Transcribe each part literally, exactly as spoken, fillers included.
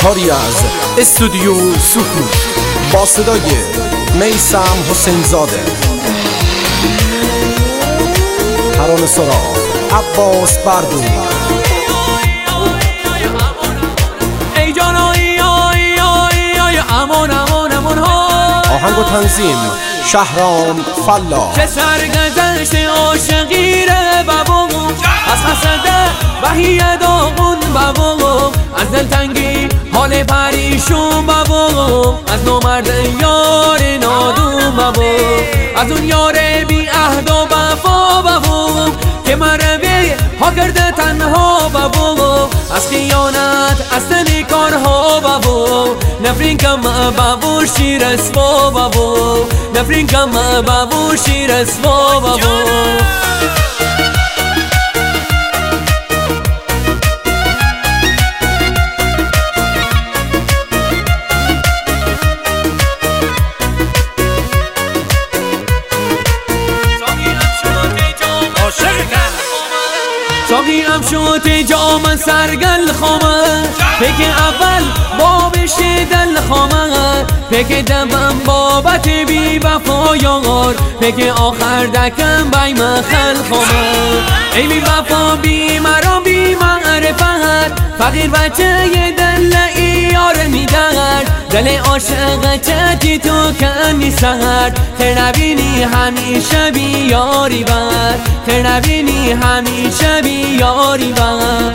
کاری از استودیو سکوت با صدای میثم حسین زاده، ترانه سرا عباس بردون. ای جانایی آی آی آی امان امان امان ها. آهنگ و تنظیم شهرام فلاح. چه سرگذشت عاشقی ره بابا، از حسده وحی داغون بابا، از دلتنگی حال پریشون بابا، از نامرد یار نادون بابا، از اون یار بی عهد و وفا بابا که مربی ها کرده تنها بابا، از خیانت از تنی کارها بابا، نفرین کم بابا شیر اسوا بابا، نفرین کم بابا شیر اسوا بابا. شاقی هم شد جام سرگل خامه، پیک اول بابش دل خامه، پیک دمم بابت بی وفا یار، پیک آخر دکم بای مخل خامه. ای بی وفا بی مرا بی معرفت، فقیر بچه دل ایار میدهد، دل عاشق چتی تو کنی سهر، خیر نبینی همیشه بی یاری بر، خیر نبینی همیشه بی یاری بر.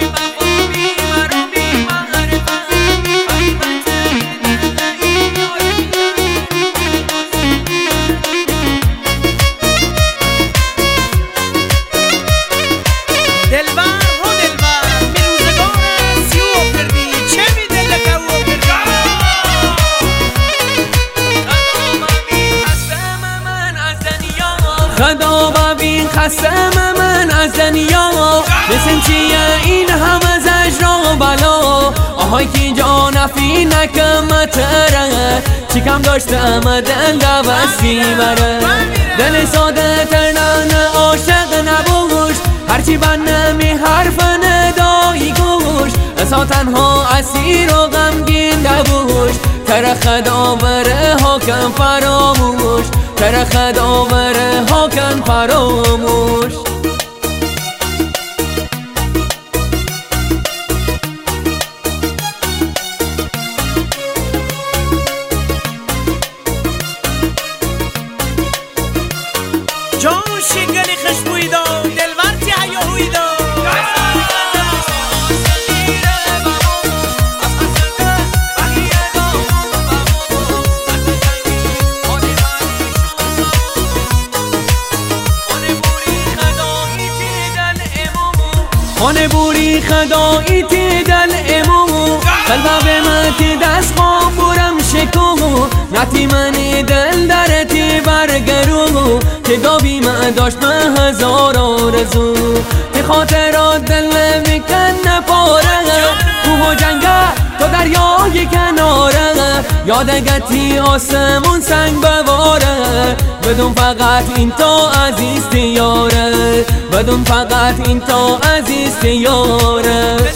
خدا ببین خستم من از دنیا، مثل چیه این همه زجر و بلا، آهای که جا نفی نکم تره، چی کم داشتم دل دوستی بره، دل ساده ترنان عاشق نبوش، هرچی بنمی حرف ندایی گوش، اصلا تنها اسیر و غمگین نبوش، تره خدا بره حاکم فراموش، تره خدا بره حاکم فراموش. جان شگلی خشبوی دا دلورتی حیاهوی دا، خانه بوری خدایی تی دل امو، قلبه به متی دست قابورم شکو، نتی منی دل درتی برگرو، که دابی من داشت من هزار آرزو، که خاطرات دل میکن نپاره، کوه و جنگه تو دریای کناره، یادگتی آسمون سنگ بباره، بدون فقط این تو عزیز یاره، بدون فقط این تو عزیز یاره.